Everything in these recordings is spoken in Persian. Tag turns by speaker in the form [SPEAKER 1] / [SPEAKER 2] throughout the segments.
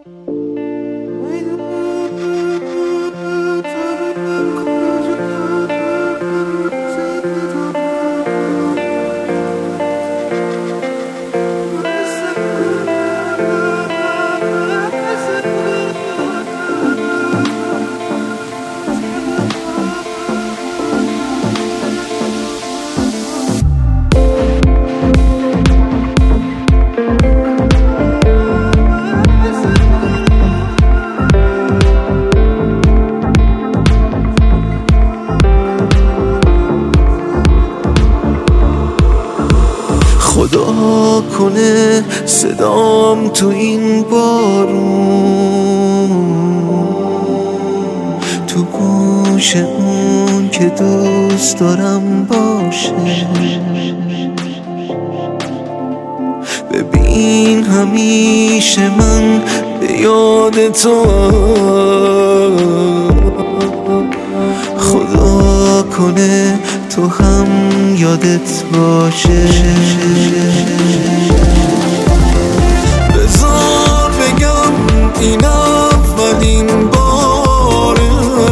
[SPEAKER 1] خدا کنه صدام تو این بارون تو گوش اون که دوست دارم باشه. ببین همیشه من به یاد تو، خدا کنه تو هم یادت باشه. بذار بگم این اولین باره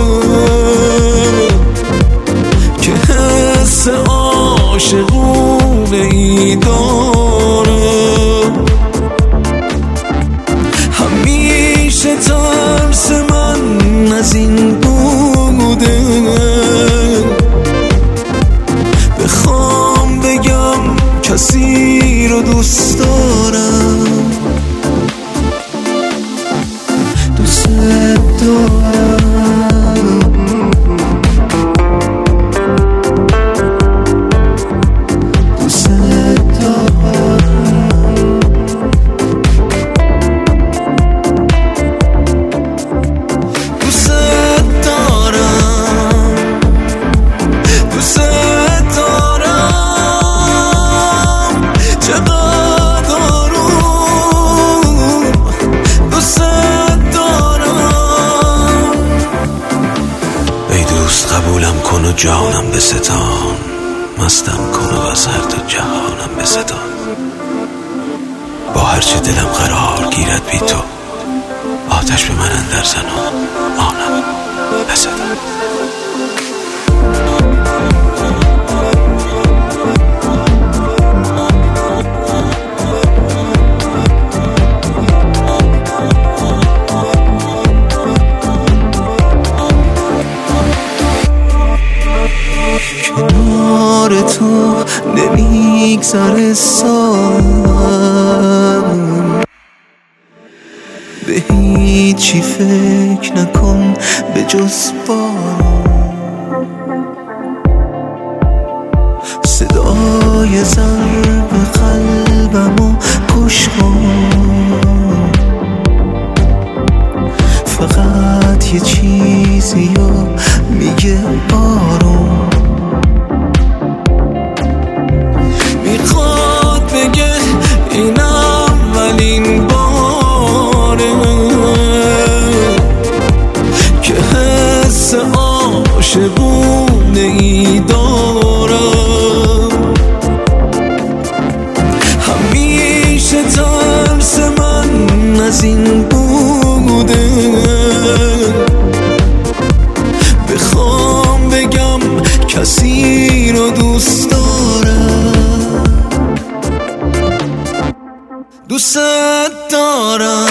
[SPEAKER 1] که حس عاشقونه ای داره. همیشه ترس من از این بوده، بخوام بگم کسی رو دوست دارم، دوست دارم. قبولم کن و جانم بستان، مستم کن و از هر دو جهانم بستان. با هرچه دلم قرار گیرد بی تو، آتش به من اندر زن و آنم بستان. کنار تو نمیگذره سالم، به هیچی فکر نکن به جز بارم. صدای ضرب قلبمو گوش کن، فقط یه چیزیو میگه آروم. میخواد بگه این اولین باره که حس عاشقونه ای دارم. همیشه ترس من از این بوده، بخوام بگم کسی رو دوست دارم، دوست دارم.